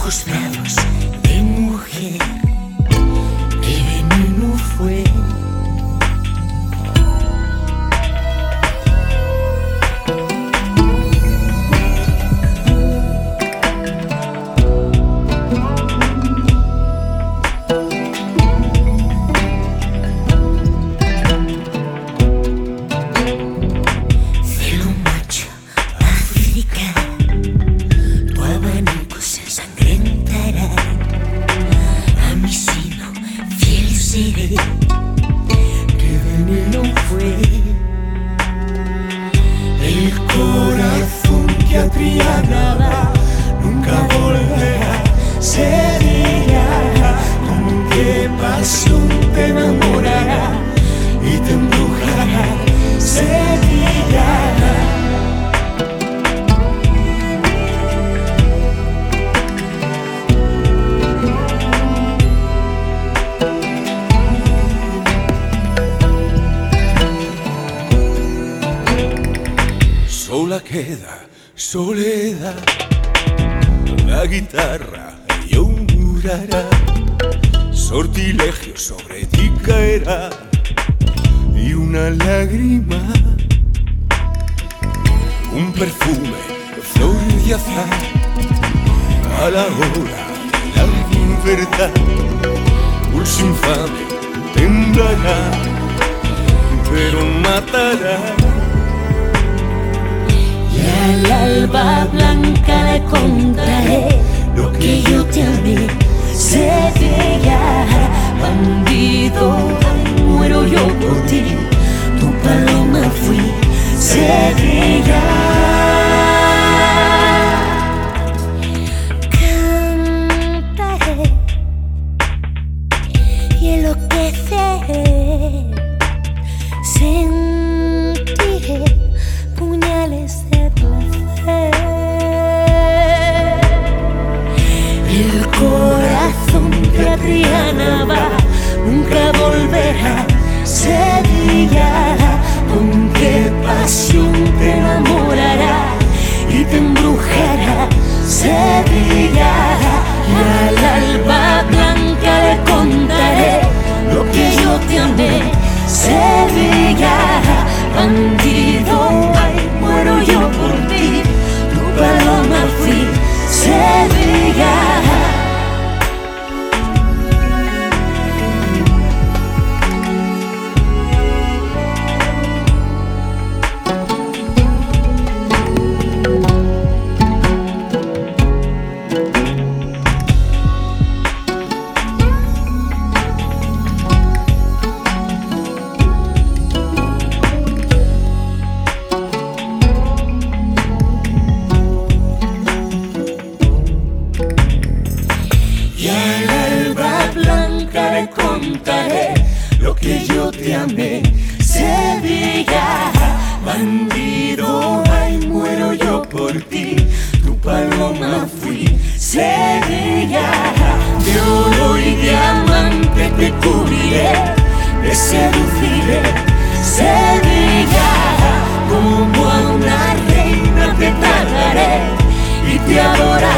ojos bravos de mujer, qué veneno fue. Celo macho africano, tu abanico se ensangrentará. A mi sino fiel seré, qué veneno fue. El corazón que a Triana nunca volverá. Sevilla, con qué pasión te enamorará y te embrujará. Sevilla. Sola queda soledad, la guitarra llorará, sortilegio sobre ti caerá y una lágrima, un perfume, flor de azar, a la hora de la verdad, pulso infame temblará, pero matará. Y al alba blanca le contaré lo que yo te amé. Sevilla, bandido, muero yo por ti, tu paloma fui. Sevilla, cantaré y enloqueceré, sentiré puñales de placer. El corazón que a Triana va nunca volverá. Sevilla, con qué pasión te enamorará y te embrujará. Sevilla, y al alba blanca le contaré lo que yo te amé. Sevilla, bandido, ay, muero yo por ti, tu paloma fui. Sevilla. Y al alba blanca le contaré lo que yo te amé. Sevilla, bandido, ay, muero yo por ti, tu paloma fui. Sevilla, de oro y diamante te cubriré, te seduciré. Sevilla, como a una reina te trataré y te adoraré.